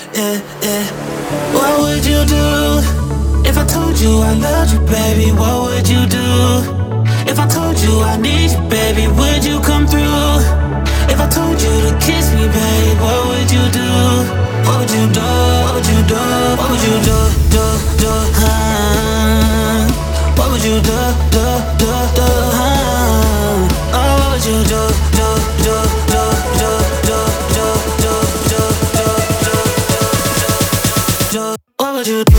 yeah, yeah. What would you do if I told you I loved you, baby? What would you do if I told you I need you, baby? Would you come through? If I told you to kiss me, babe, what would you do? What would you do? What would you do? What would you do? What would you do? Oh, what would you do? What would you do?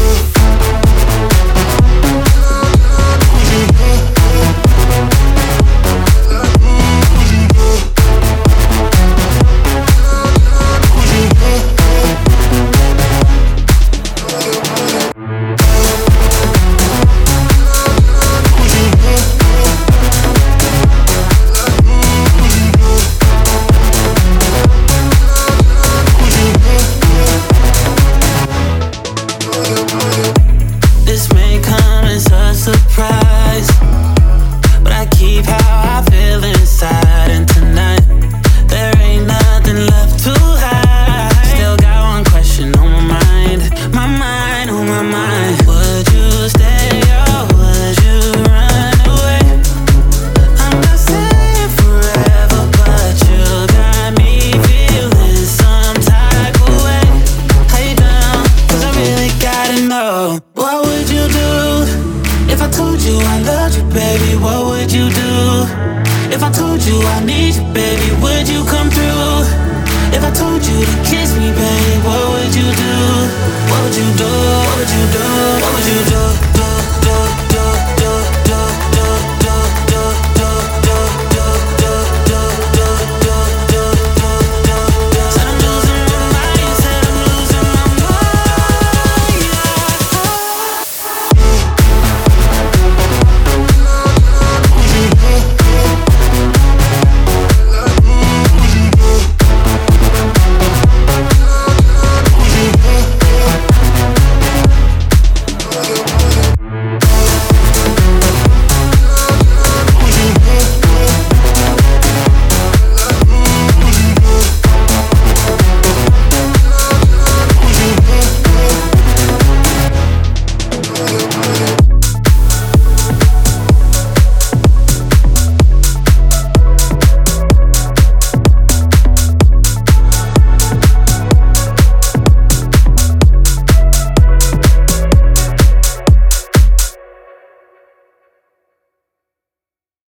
This may come as a surprise, but I keep how I feel inside. And tonight, there ain't nothing left to hide. Still got one question on my mind, on my mind. Would you stay or would you run away? I'm not saying forever, but you got me feeling some type of way. Hey down, 'cause I really gotta know. What would you do if I told you I loved you, baby? What would you do if I told you I need you, baby? Would you come through? If I told you to kiss me, baby, what